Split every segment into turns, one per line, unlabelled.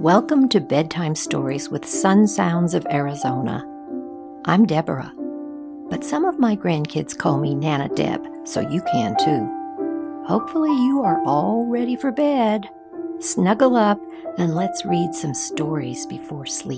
Welcome to Bedtime Stories with Sun Sounds of Arizona. I'm Deborah, but some of my grandkids call me Nana Deb, so you can too. Hopefully you are all ready for bed. Snuggle up and let's read some stories before sleep.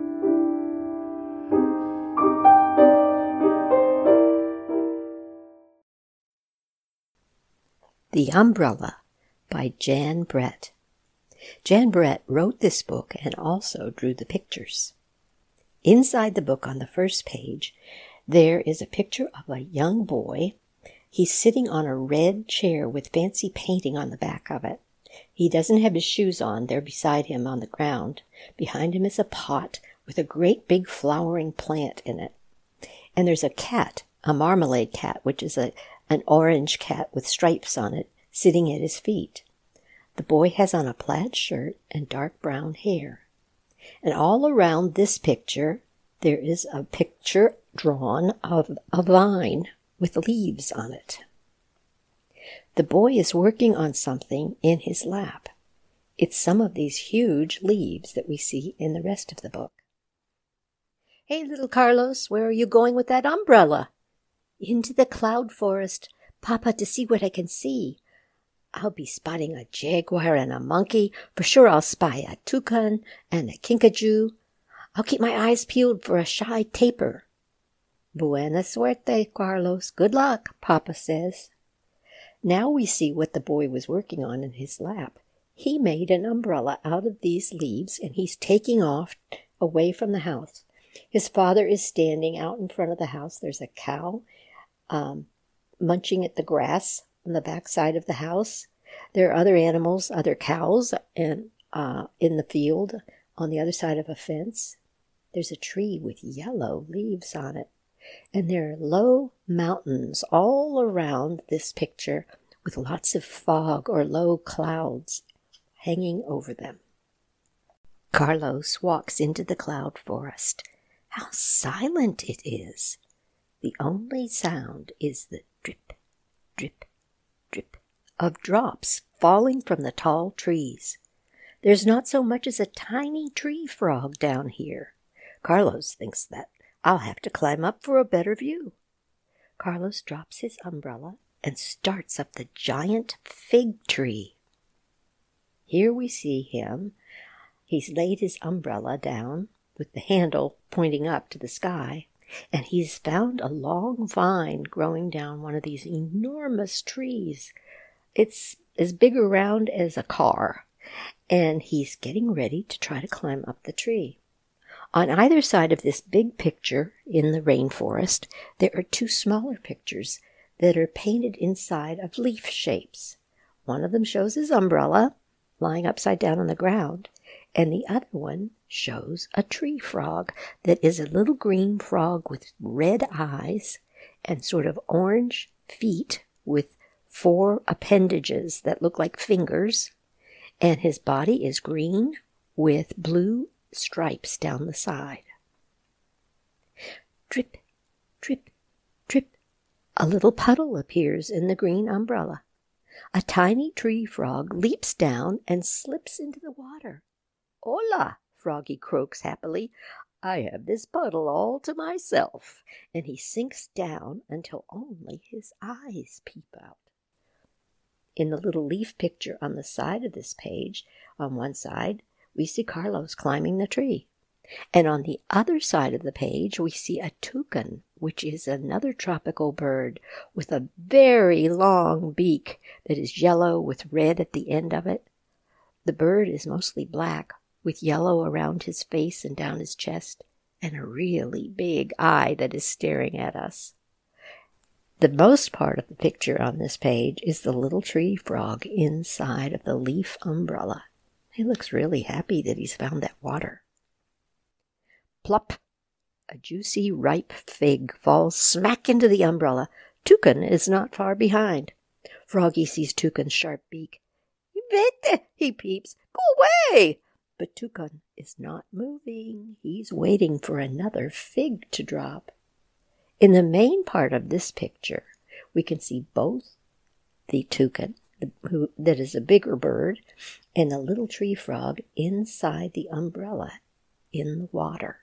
The Umbrella by Jan Brett. Jan Brett wrote this book and also drew the pictures. Inside the book on the first page, there is a picture of a young boy. He's sitting on a red chair with fancy painting on the back of it. He doesn't have his shoes on. They're beside him on the ground. Behind him is a pot with a great big flowering plant in it. And there's a cat, a marmalade cat, which is an orange cat with stripes on it, sitting at his feet. The boy has on a plaid shirt and dark brown hair. And all around this picture, there is a picture drawn of a vine with leaves on it. The boy is working on something in his lap. It's some of these huge leaves that we see in the rest of the book. "Hey, little Carlos, where are you going with that umbrella?" "Into the cloud forest, Papa, to see what I can see. I'll be spotting a jaguar and a monkey. For sure I'll spy a toucan and a kinkajou. I'll keep my eyes peeled for a shy tapir." "Buena suerte, Carlos. Good luck," Papa says. Now we see what the boy was working on in his lap. He made an umbrella out of these leaves, and he's taking off away from the house. His father is standing out in front of the house. There's a cow munching at the grass on the back side of the house. There are other animals, other cows, and in the field on the other side of a fence. There's a tree with yellow leaves on it. And there are low mountains all around this picture with lots of fog or low clouds hanging over them. Carlos walks into the cloud forest. How silent it is! The only sound is the drip, drip, drip of drops falling from the tall trees. There's not so much as a tiny tree frog down here. Carlos thinks that I'll have to climb up for a better view. Carlos drops his umbrella and starts up the giant fig tree. Here we see him. He's laid his umbrella down with the handle pointing up to the sky, and he's found a long vine growing down one of these enormous trees. It's as big around as a car, and he's getting ready to try to climb up the tree. On either side of this big picture in the rainforest, there are two smaller pictures that are painted inside of leaf shapes. One of them shows his umbrella lying upside down on the ground, and the other one shows a tree frog that is a little green frog with red eyes and sort of orange feet with 4 appendages that look like fingers, and his body is green with blue stripes down the side. Drip, drip, drip. A little puddle appears in the green umbrella. A tiny tree frog leaps down and slips into the water. "Hola," Froggy croaks happily. "I have this puddle all to myself." And he sinks down until only his eyes peep out. In the little leaf picture on the side of this page, on one side, we see Carlos climbing the tree. And on the other side of the page, we see a toucan, which is another tropical bird with a very long beak that is yellow with red at the end of it. The bird is mostly black, with yellow around his face and down his chest, and a really big eye that is staring at us. The most part of the picture on this page is the little tree frog inside of the leaf umbrella. He looks really happy that he's found that water. Plop! A juicy, ripe fig falls smack into the umbrella. Toucan is not far behind. Froggy sees Toucan's sharp beak. "Vete!" he peeps. "Go away!" But Toucan is not moving. He's waiting for another fig to drop. In the main part of this picture, we can see both the toucan, that is a bigger bird, and the little tree frog inside the umbrella in the water.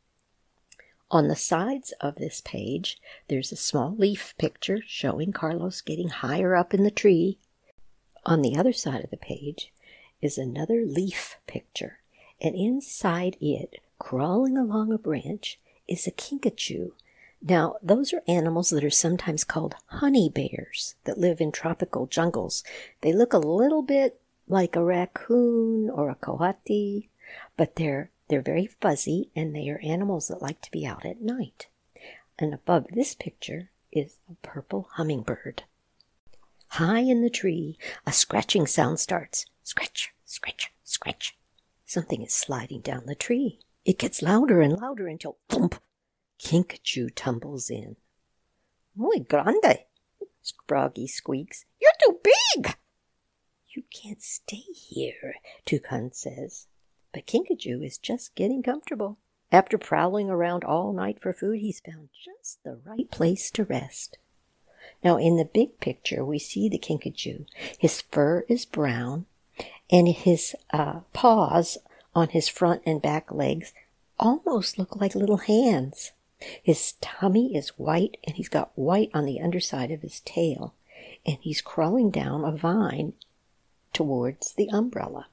On the sides of this page, there's a small leaf picture showing Carlos getting higher up in the tree. On the other side of the page is another leaf picture, and inside it, crawling along a branch, is a kinkajou. Now, those are animals that are sometimes called honey bears that live in tropical jungles. They look a little bit like a raccoon or a coati, but they're very fuzzy, and they are animals that like to be out at night. And above this picture is a purple hummingbird. High in the tree, a scratching sound starts. Scratch, scratch, scratch. Something is sliding down the tree. It gets louder and louder until thump! Kinkajou tumbles in. Muy grande, Froggy squeaks. You're too big! You can't stay here, Toucan says. But Kinkajou is just getting comfortable. After prowling around all night for food, he's found just the right place to rest. Now, in the big picture, we see the Kinkajou. His fur is brown, and his paws on his front and back legs almost look like little hands. His tummy is white, and he's got white on the underside of his tail, and he's crawling down a vine towards the umbrella.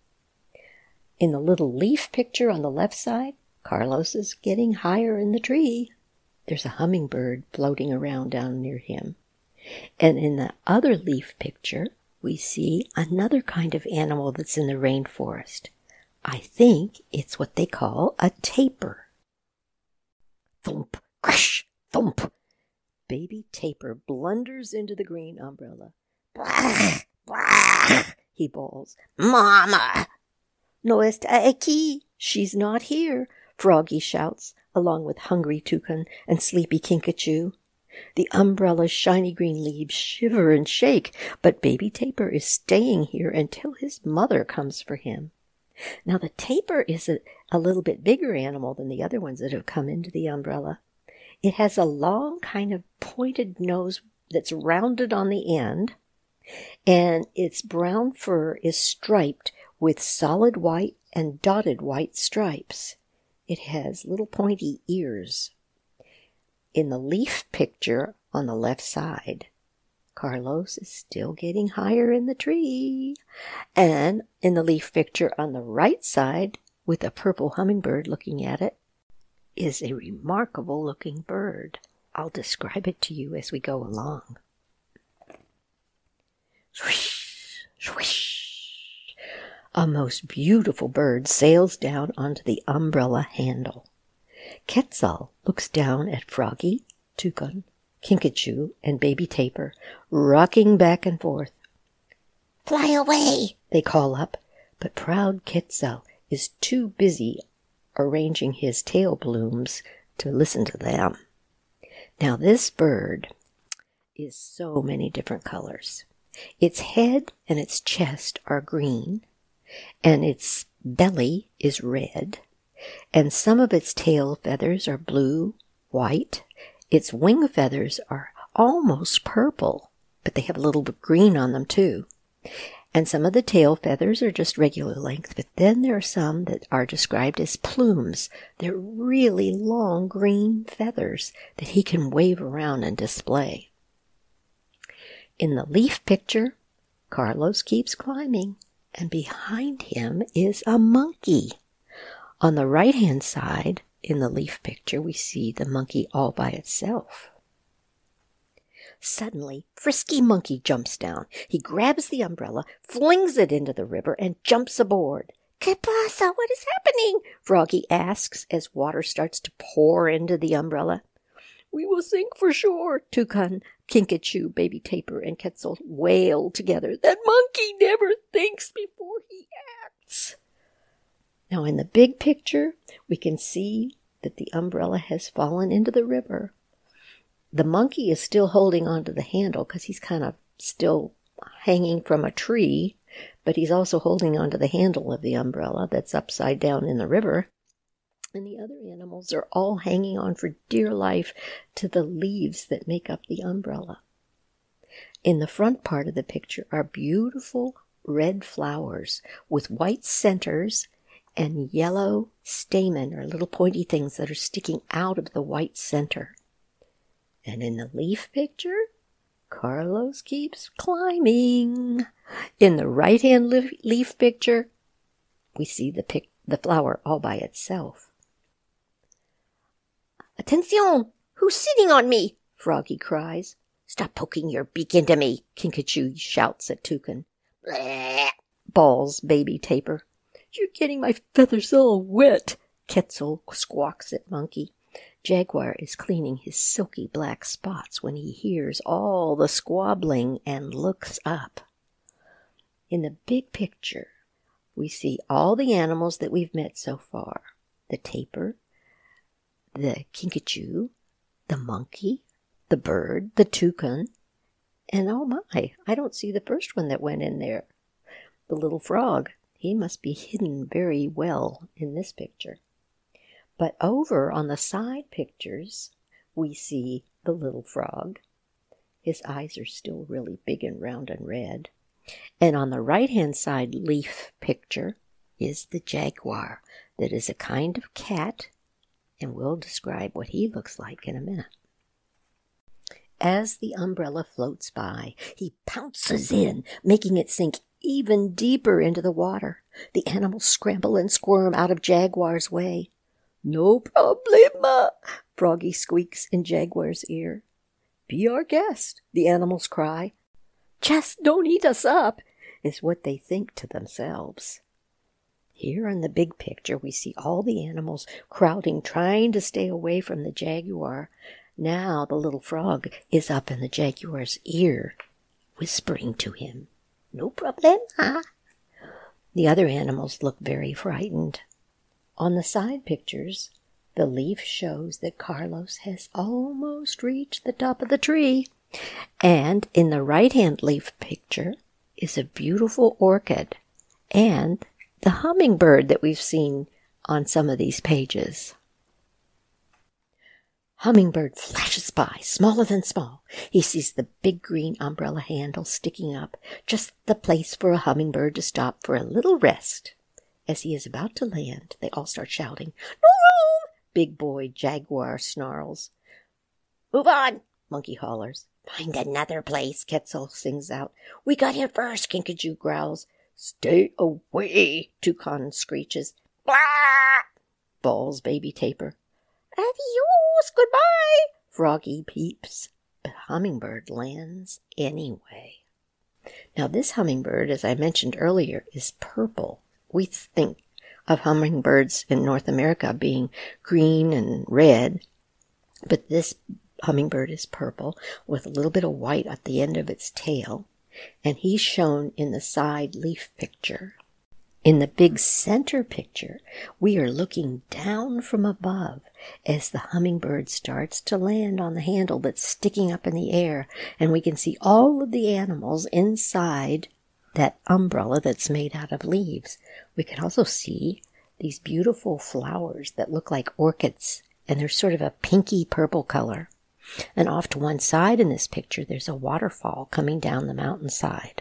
In the little leaf picture on the left side, Carlos is getting higher in the tree. There's a hummingbird floating around down near him. And in the other leaf picture, we see another kind of animal that's in the rainforest. I think it's what they call a tapir. Thump, crash, thump. Baby tapir blunders into the green umbrella. Blah, blah, he bawls. Mama! No está aquí. She's not here, Froggy shouts, along with hungry Toucan and sleepy Kinkajou. The umbrella's shiny green leaves shiver and shake, but baby tapir is staying here until his mother comes for him. Now, the tapir is a little bit bigger animal than the other ones that have come into the umbrella. It has a long kind of pointed nose that's rounded on the end, and its brown fur is striped with solid white and dotted white stripes. It has little pointy ears. In the leaf picture on the left side, Carlos is still getting higher in the tree. And in the leaf picture on the right side, with a purple hummingbird looking at it, is a remarkable looking bird. I'll describe it to you as we go along. Swish, swish. A most beautiful bird sails down onto the umbrella handle. Quetzal looks down at Froggy, Toucan, Kinkajou, and baby tapir, rocking back and forth. Fly away, they call up, but proud Quetzal is too busy arranging his tail plumes to listen to them. Now, this bird is so many different colors. Its head and its chest are green, and its belly is red, and some of its tail feathers are blue, white. Its wing feathers are almost purple, but they have a little bit of green on them too. And some of the tail feathers are just regular length, but then there are some that are described as plumes. They're really long green feathers that he can wave around and display. In the leaf picture, Carlos keeps climbing, and behind him is a monkey. On the right-hand side, in the leaf picture, we see the monkey all by itself. Suddenly, Frisky Monkey jumps down. He grabs the umbrella, flings it into the river, and jumps aboard. ¿Qué pasa? What is happening? Froggy asks as water starts to pour into the umbrella. We will sink for sure, Toucan, Kinkajou, baby tapir, and Quetzal wail together. That monkey never thinks before he acts. Now, in the big picture, we can see that the umbrella has fallen into the river. The monkey is still holding onto the handle because he's kind of still hanging from a tree, but he's also holding onto the handle of the umbrella that's upside down in the river. And the other animals are all hanging on for dear life to the leaves that make up the umbrella. In the front part of the picture are beautiful red flowers with white centers and yellow stamen or little pointy things that are sticking out of the white center. And in the leaf picture, Carlos keeps climbing. In the right-hand leaf picture, we see the flower all by itself. "Attention! Who's sitting on me?" Froggy cries. "Stop poking your beak into me," Kinkajou shouts at Toucan. "Blah!" bawls Baby Tapir. "You're getting my feathers all wet," Quetzal squawks at Monkey. Jaguar is cleaning his silky black spots when he hears all the squabbling and looks up. In the big picture, we see all the animals that we've met so far. The tapir, the kinkajou, the monkey, the bird, the toucan, and oh my, I don't see the first one that went in there. The little frog. He must be hidden very well in this picture. But over on the side pictures, we see the little frog. His eyes are still really big and round and red. And on the right-hand side leaf picture is the jaguar that is a kind of cat, and we'll describe what he looks like in a minute. As the umbrella floats by, he pounces in, making it sink even deeper into the water. The animals scramble and squirm out of Jaguar's way. "No problema," Froggy squeaks in Jaguar's ear. "Be our guest," the animals cry. "Just don't eat us up," is what they think to themselves. Here in the big picture, we see all the animals crowding, trying to stay away from the jaguar. Now the little frog is up in the jaguar's ear, whispering to him, "No problema." The other animals look very frightened. On the side pictures, the leaf shows that Carlos has almost reached the top of the tree. And in the right-hand leaf picture is a beautiful orchid and the hummingbird that we've seen on some of these pages. Hummingbird flashes by, smaller than small. He sees the big green umbrella handle sticking up, just the place for a hummingbird to stop for a little rest. As he is about to land, they all start shouting, "No room!" Big boy Jaguar snarls. "Move on!" Monkey hollers. "Find another place," Quetzal sings out. "We got here first," Kinkajou growls. "Stay away," Toucan screeches. "Blah!" bawls Baby Tapir. "Adios, goodbye," Froggy peeps. But Hummingbird lands anyway. Now this hummingbird, as I mentioned earlier, is purple. We think of hummingbirds in North America being green and red, but this hummingbird is purple with a little bit of white at the end of its tail, and he's shown in the side leaf picture. In the big center picture, we are looking down from above as the hummingbird starts to land on the handle that's sticking up in the air, and we can see all of the animals inside that umbrella that's made out of leaves. We can also see these beautiful flowers that look like orchids, and they're sort of a pinky purple color. And off to one side in this picture, there's a waterfall coming down the mountainside.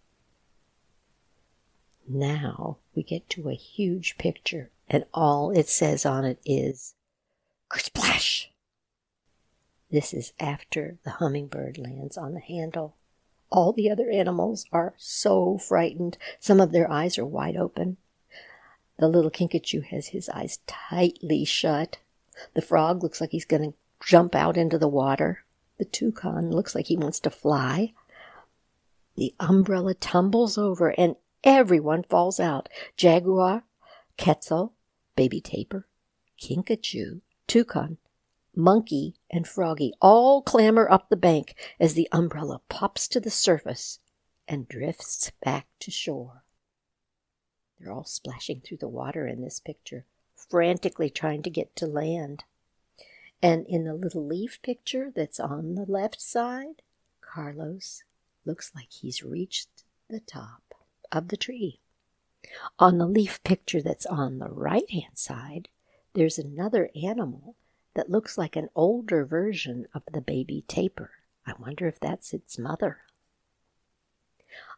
Now we get to a huge picture, and all it says on it is, "Kersplash!" This is after the hummingbird lands on the handle. All the other animals are so frightened. Some of their eyes are wide open. The little kinkajou has his eyes tightly shut. The frog looks like he's going to jump out into the water. The toucan looks like he wants to fly. The umbrella tumbles over and everyone falls out. Jaguar, Quetzal, Baby Tapir, Kinkajou, Toucan, Monkey, and Froggy all clamber up the bank as the umbrella pops to the surface and drifts back to shore. They're all splashing through the water in this picture, frantically trying to get to land. And in the little leaf picture that's on the left side, Carlos looks like he's reached the top of the tree. On the leaf picture that's on the right-hand side, there's another animal that looks like an older version of the baby tapir. I wonder if that's its mother.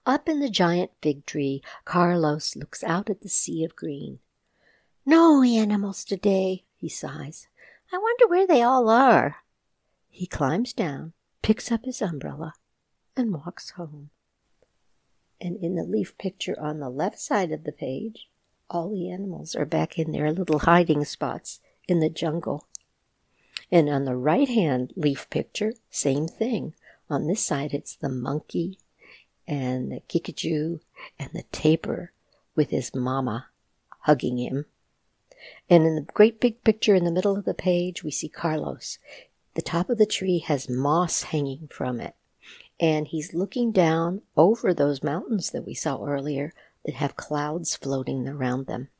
Up in the giant fig tree, Carlos looks out at the sea of green. "No animals today," he sighs. "I wonder where they all are." He climbs down, picks up his umbrella, and walks home. And in the leaf picture on the left side of the page, all the animals are back in their little hiding spots in the jungle. And on the right-hand leaf picture, same thing. On this side, it's the monkey and the Kinkajou and the tapir with his mama hugging him. And in the great big picture in the middle of the page, we see Carlos. The top of the tree has moss hanging from it, and he's looking down over those mountains that we saw earlier that have clouds floating around them.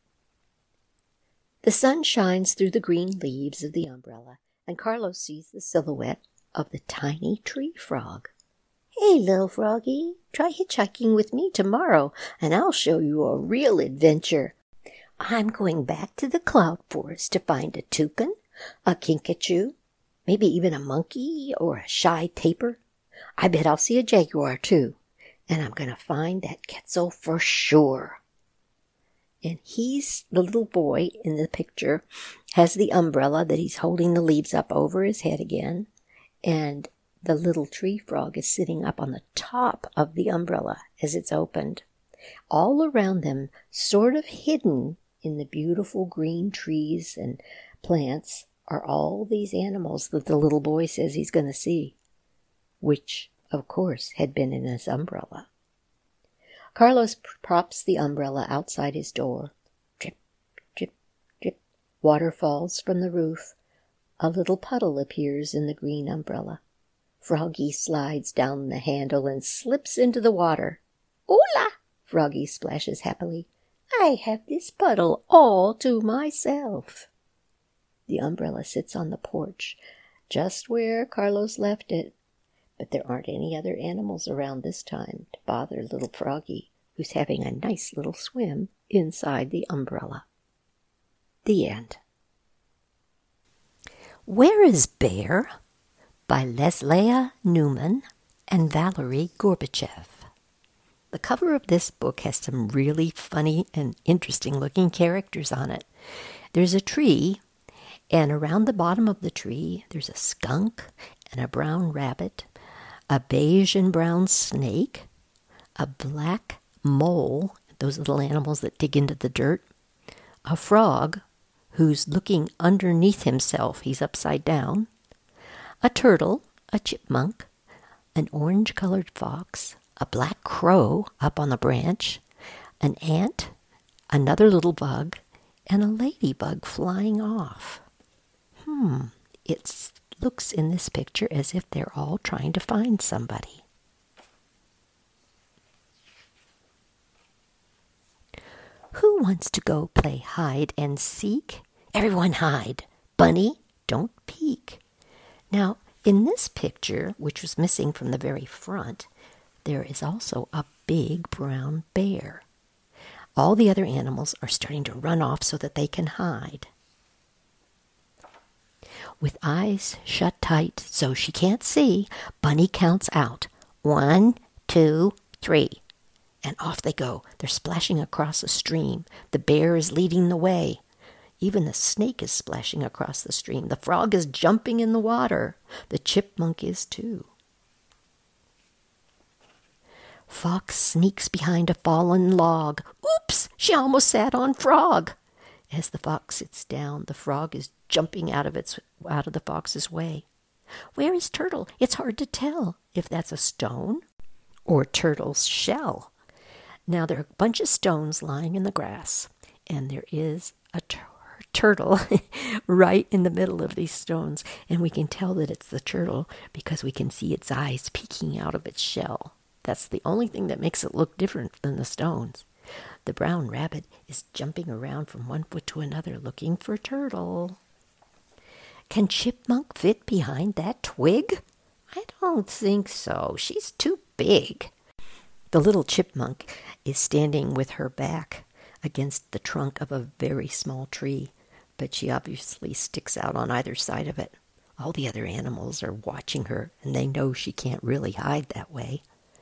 The sun shines through the green leaves of the umbrella, and Carlos sees the silhouette of the tiny tree frog. "Hey, little froggy, try hitchhiking with me tomorrow, and I'll show you a real adventure. I'm going back to the cloud forest to find a toucan, a kinkajou, maybe even a monkey or a shy tapir. I bet I'll see a jaguar, too, and I'm going to find that Quetzal for sure." And he's, the little boy in the picture, has the umbrella that he's holding the leaves up over his head again, and the little tree frog is sitting up on the top of the umbrella as it's opened. All around them, sort of hidden in the beautiful green trees and plants, are all these animals that the little boy says he's going to see, which, of course, had been in his umbrella. Carlos props the umbrella outside his door. Drip, drip, drip. Water falls from the roof. A little puddle appears in the green umbrella. Froggy slides down the handle and slips into the water. "Hola!" Froggy splashes happily. "I have this puddle all to myself." The umbrella sits on the porch, just where Carlos left it, but there aren't any other animals around this time to bother little Froggy, who's having a nice little swim inside the umbrella. The end. Where is Bear? By Leslia Newman and Valerie Gorbachev. The cover of this book has some really funny and interesting-looking characters on it. There's a tree, and around the bottom of the tree, there's a skunk and a brown rabbit, a beige and brown snake, a black mole, those little animals that dig into the dirt, a frog who's looking underneath himself, he's upside down, a turtle, a chipmunk, an orange-colored fox, a black crow up on the branch, an ant, another little bug, and a ladybug flying off. It looks in this picture as if they're all trying to find somebody. Who wants to go play hide and seek? Everyone hide. Bunny, don't peek. Now, in this picture, which was missing from the very front, there is also a big brown bear. All the other animals are starting to run off so that they can hide. With eyes shut tight so she can't see, Bunny counts out. 1, 2, 3. And off they go. They're splashing across a stream. The bear is leading the way. Even the snake is splashing across the stream. The frog is jumping in the water. The chipmunk is too. Fox sneaks behind a fallen log. Oops! She almost sat on Frog. As the fox sits down, the frog is jumping out of the fox's way. Where is Turtle? It's hard to tell if that's a stone or Turtle's shell. Now there are a bunch of stones lying in the grass, and there is a turtle right in the middle of these stones, and we can tell that it's the turtle because we can see its eyes peeking out of its shell. That's the only thing that makes it look different than the stones. The brown rabbit is jumping around from one foot to another looking for Turtle. Can Chipmunk fit behind that twig? I don't think so. She's too big. The little chipmunk is standing with her back against the trunk of a very small tree, but she obviously sticks out on either side of it. All the other animals are watching her, and they know she can't really hide that way.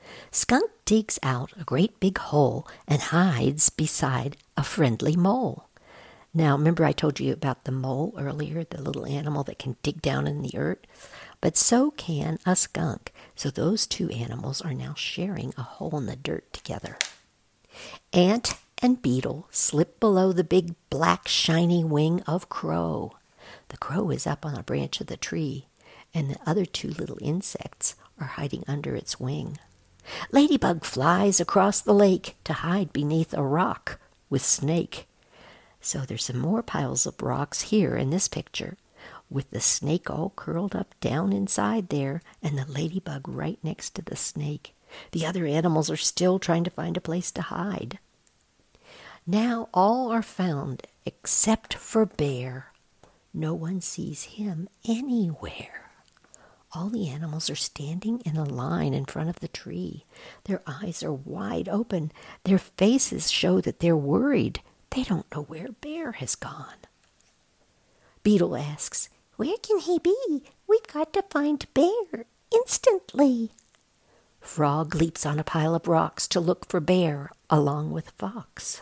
Skunk digs out a great big hole and hides beside a friendly mole. Now, remember I told you about the mole earlier, the little animal that can dig down in the earth? But so can a skunk. So those two animals are now sharing a hole in the dirt together. Ant and beetle slip below the big black shiny wing of Crow. The crow is up on a branch of the tree, and the other two little insects are hiding under its wing. Ladybug flies across the lake to hide beneath a rock with Snake. So there's some more piles of rocks here in this picture, with the snake all curled up down inside there, and the ladybug right next to the snake. The other animals are still trying to find a place to hide. Now all are found except for Bear. No one sees him anywhere. All the animals are standing in a line in front of the tree. Their eyes are wide open. Their faces show that they're worried. They don't know where Bear has gone. Beetle asks, "Where can he be? We've got to find Bear instantly." Frog leaps on a pile of rocks to look for Bear along with Fox.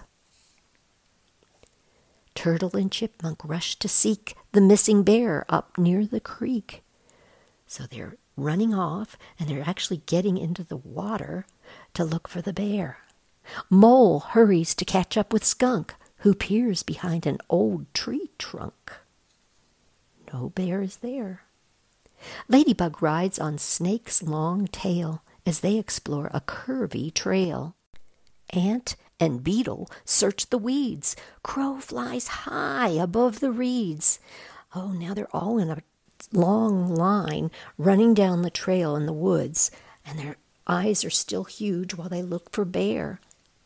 Turtle and Chipmunk rush to seek the missing bear up near the creek. So they're running off, and they're actually getting into the water to look for the bear. Mole hurries to catch up with Skunk, who peers behind an old tree trunk. No bear is there. Ladybug rides on Snake's long tail as they explore a curvy trail. Ant and beetle search the weeds. Crow flies high above the reeds. Oh, now they're all in a long line running down the trail in the woods, and their eyes are still huge while they look for Bear.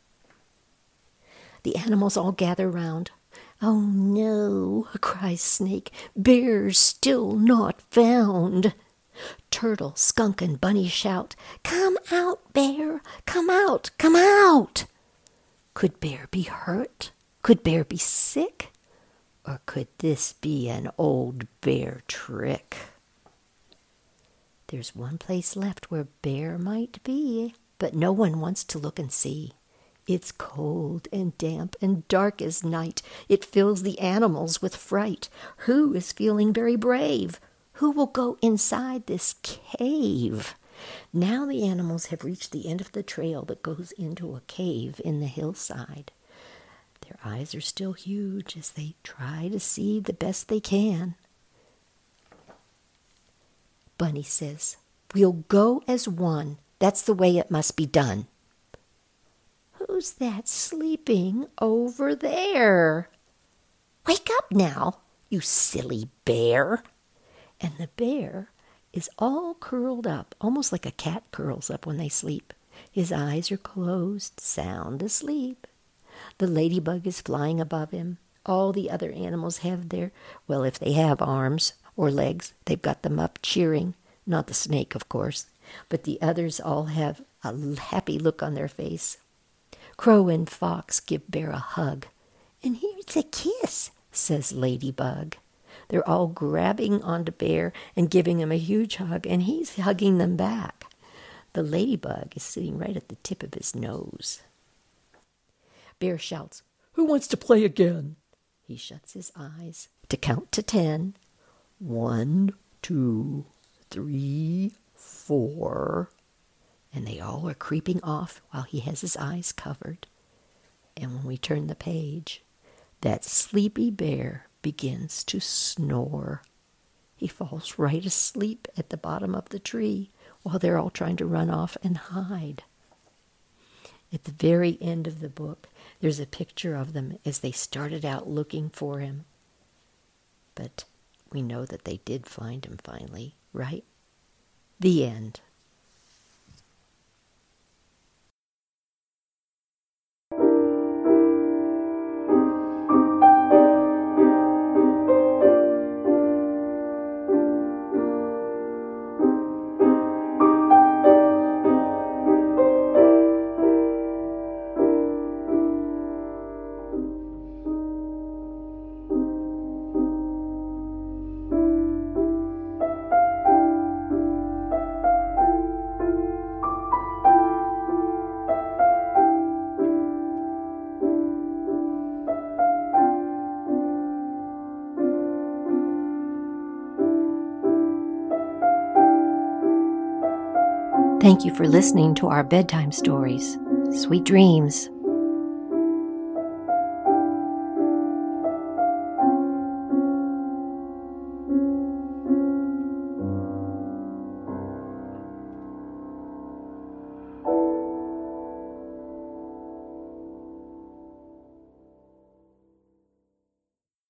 The animals all gather round. "Oh no," cries Snake, "Bear's still not found." Turtle, Skunk, and Bunny shout, "Come out, Bear! Come out! Come out!" Could Bear be hurt? Could Bear be sick? Or could this be an old bear trick? There's one place left where Bear might be, but no one wants to look and see. It's cold and damp and dark as night. It fills the animals with fright. Who is feeling very brave? Who will go inside this cave? Now the animals have reached the end of the trail that goes into a cave in the hillside. Their eyes are still huge as they try to see the best they can. Bunny says, "We'll go as one. That's the way it must be done." "Who's that sleeping over there?" "Wake up now, you silly bear." And the bear is all curled up, almost like a cat curls up when they sleep. His eyes are closed, sound asleep. The ladybug is flying above him. All the other animals have their, well, if they have arms or legs, they've got them up cheering. Not the snake, of course, but the others all have a happy look on their face. Crow and Fox give Bear a hug. "And here's a kiss," says Ladybug. They're all grabbing onto Bear and giving him a huge hug, and he's hugging them back. The ladybug is sitting right at the tip of his nose. Bear shouts, "Who wants to play again?" He shuts his eyes to count to 10. 1, 2, 3, 4. And they all are creeping off while he has his eyes covered. And when we turn the page, that sleepy bear begins to snore. He falls right asleep at the bottom of the tree while they're all trying to run off and hide. At the very end of the book, there's a picture of them as they started out looking for him. But we know that they did find him finally, right? The end. Thank you for listening to our bedtime stories. Sweet dreams.